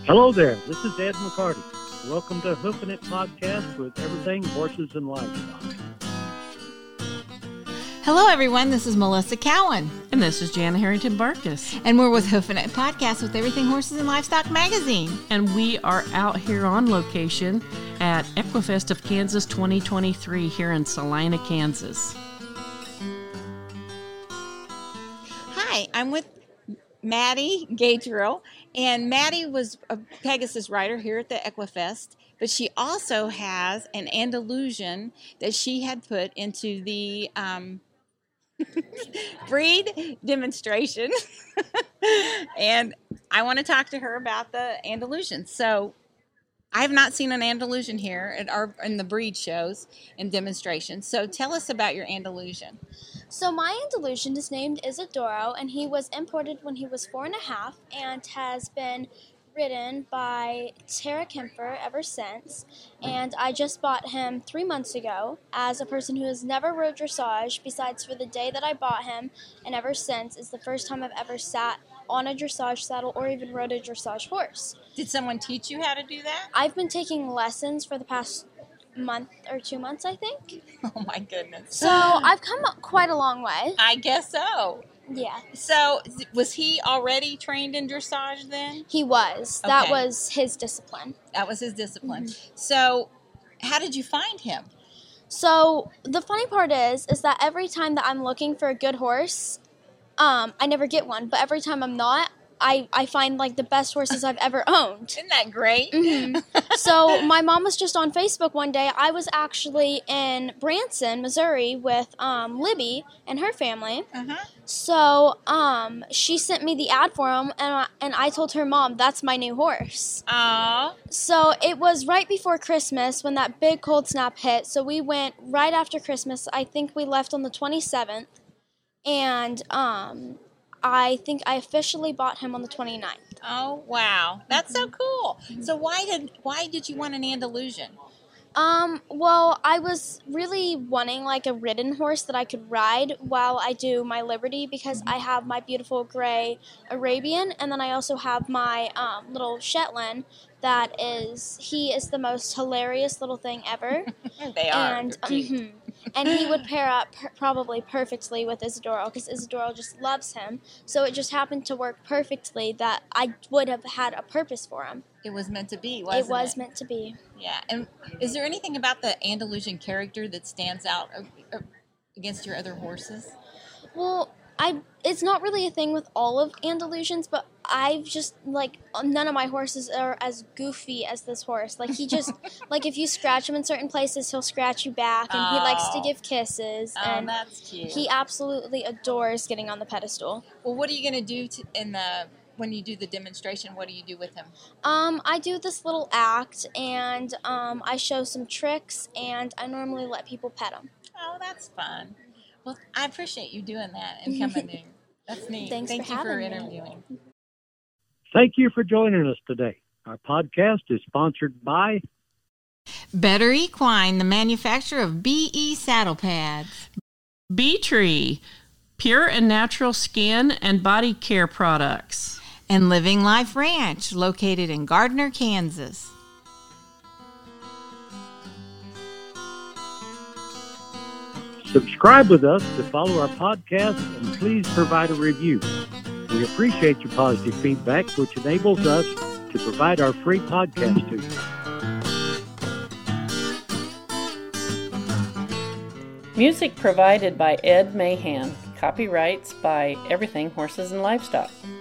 Hello there, this is Ed McCarty. Welcome to Hoofing It Podcast with everything horses and livestock. Hello everyone, this is Melissa Cowan. And this is Jana Harrington Barkus. And we're with Hoofing It Podcast with Everything Horses and Livestock magazine. And we are out here on location at Equifest of Kansas 2023 here in Salina, Kansas. Hi, I'm with Maddie Gabriel, and Maddie was a Pegasus rider here at the Equifest, but she also has an Andalusian that she had put into the breed demonstration, and I want to talk to her about the Andalusian. So I have not seen an Andalusian here in the breed shows and demonstrations. So tell us about your Andalusian. So my Andalusian is named Isidoro, and he was imported when he was 4.5 and has been ridden by Tara Kemper ever since. And I just bought him 3 months ago as a person who has never rode dressage, besides for the day that I bought him, and ever since is the first time I've ever sat on a dressage saddle or even rode a dressage horse. Did someone teach you how to do that? I've been taking lessons for the past month or 2 months, I think. Oh my goodness. So I've come quite a long way. I guess so. Yeah. So was he already trained in dressage then? He was. Okay. That was his discipline. That was his discipline. Mm-hmm. So how did you find him? So the funny part is that every time that I'm looking for a good horse, I never get one. But every time I'm not, I find like the best horses I've ever owned. Isn't that great? Mm-hmm. So my mom was just on Facebook one day. I was actually in Branson, Missouri with Libby and her family. Uh-huh. So she sent me the ad for him, and I told her, Mom, that's my new horse. Aww. So it was right before Christmas when that big cold snap hit. So we went right after Christmas. I think we left on the 27th. And I think I officially bought him on the 29th. Oh, wow. That's so cool. So why did you want an Andalusian? Well, I was really wanting like a ridden horse that I could ride while I do my Liberty, because I have my beautiful gray Arabian, and then I also have my little Shetland he is the most hilarious little thing ever. They are. And and he would pair up probably perfectly with Isidoro, because Isidoro just loves him. So it just happened to work perfectly that I would have had a purpose for him. It was meant to be, wasn't it? It was meant to be. Yeah. And is there anything about the Andalusian character that stands out against your other horses? Well, it's not really a thing with all of Andalusians, but I've just, like, none of my horses are as goofy as this horse. Like, he just, like, if you scratch him in certain places, he'll scratch you back, and he likes to give kisses. Oh, and that's cute. He absolutely adores getting on the pedestal. Well, what are you going to do when you do the demonstration? What do you do with him? I do this little act, and I show some tricks, and I normally let people pet him. Oh, that's fun. Well, I appreciate you doing that and coming in. That's neat. Thank you for interviewing. Thank you for joining us today. Our podcast is sponsored by Better Equine, the manufacturer of BE saddle pads. B-Tree, pure and natural skin and body care products. And Living Life Ranch, located in Gardner, Kansas. Subscribe with us to follow our podcast, and please provide a review. We appreciate your positive feedback, which enables us to provide our free podcast to you. Music provided by Ed Mahan. Copyrights by Everything Horses and Livestock.